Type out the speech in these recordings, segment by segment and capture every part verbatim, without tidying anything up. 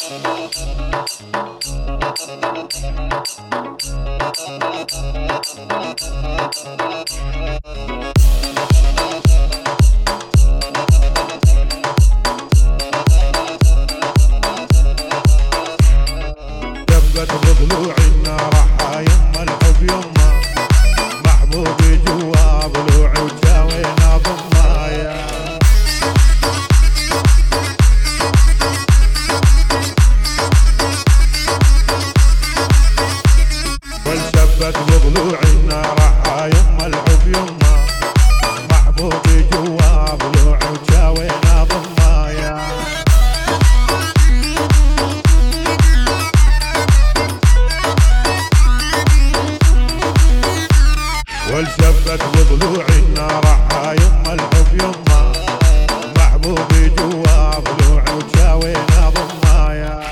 دبت بضلوع النار يما الحب يما محبوبي جوا ضلوعي وجاوينا ضمايا والشبت بضلوع النار يما الحب يما محبوبي جوا ضلوعي وجاوينا ضمايا والشبت بضلوع النار يما الحب يما محبوبي جوا ضلوعي وجاوينا ضمايا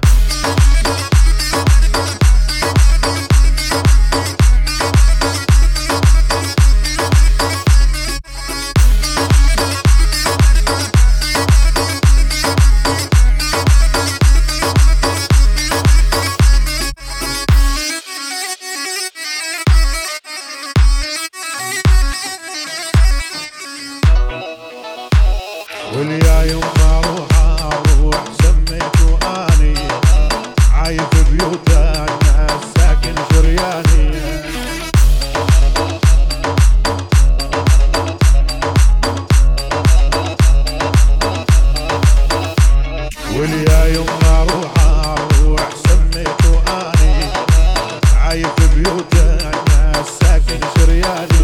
واليا يما روح اروح سميته اني عايف بيوت الناس ساكن شرياني واليا يما روح اروح سميته اني عايف بيوت الناس ساكن شرياني